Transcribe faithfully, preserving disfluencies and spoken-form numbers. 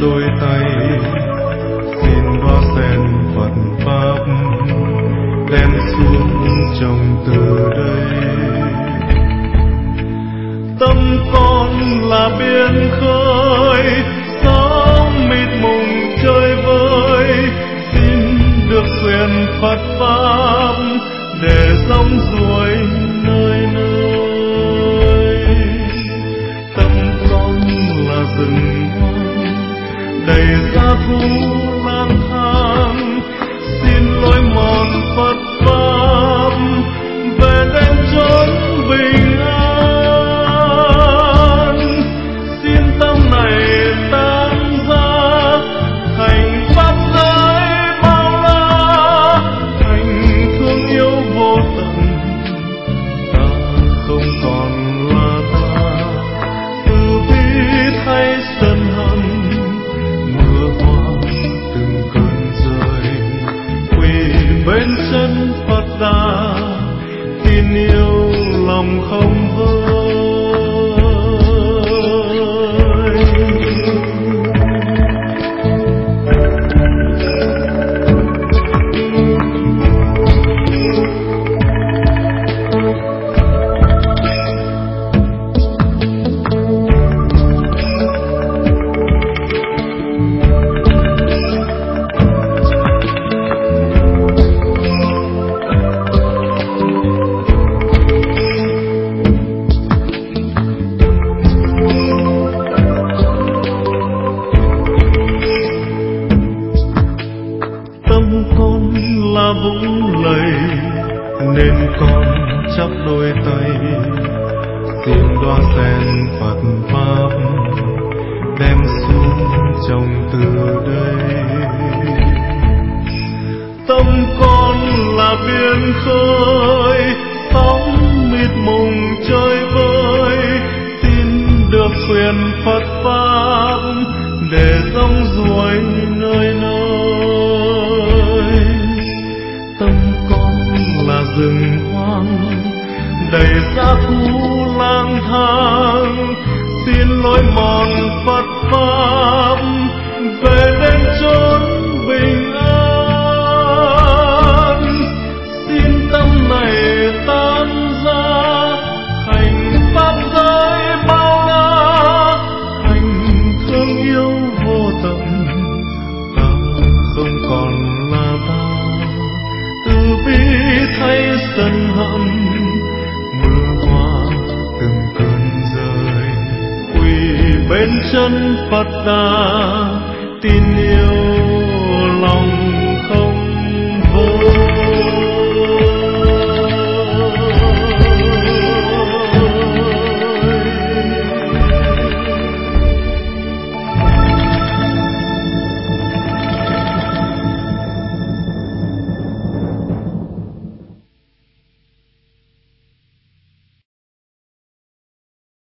đôi tay xin đóa sen Phật pháp đem xuống trồng từ đây. Tâm con là biển khơi, sóng mịt mùng chơi vơi, xin được quyền Phật pháp để rong ruổi nơi nơi. Tâm con là rừng hoang đầy giá thú lang thang, xin lối mòn Phật pháp về đến chốn bình an. Xin tâm này tan ra thành pháp giới bao la, thành thương yêu vô tận. Ta không còn là ta, từ bi thay sân hận, mưa hoa từng cơn rơi, quỳ bên chân Phật Đà, tin yêu lòng không vơi. Là vũng lầy nên con chắp đôi tay xin đóa sen Phật pháp đem xuống trồng từ đây. Tâm con là biển khơi, sóng mịt mùng chơi vơi, xin được quyền Phật pháp để rong ruổi nơi nơi. Rừng hoang đầy giá thú lang thang, xin lối mòn Phật pháp về đến chốn bình an. Xin tâm này tan ra thành pháp giới bao la, thành thương yêu vô tận. Ta không còn là ta, từ bi thay sân hận, mưa hoa từng cơn rơi, quỳ bên chân Phật Đà, tin yêu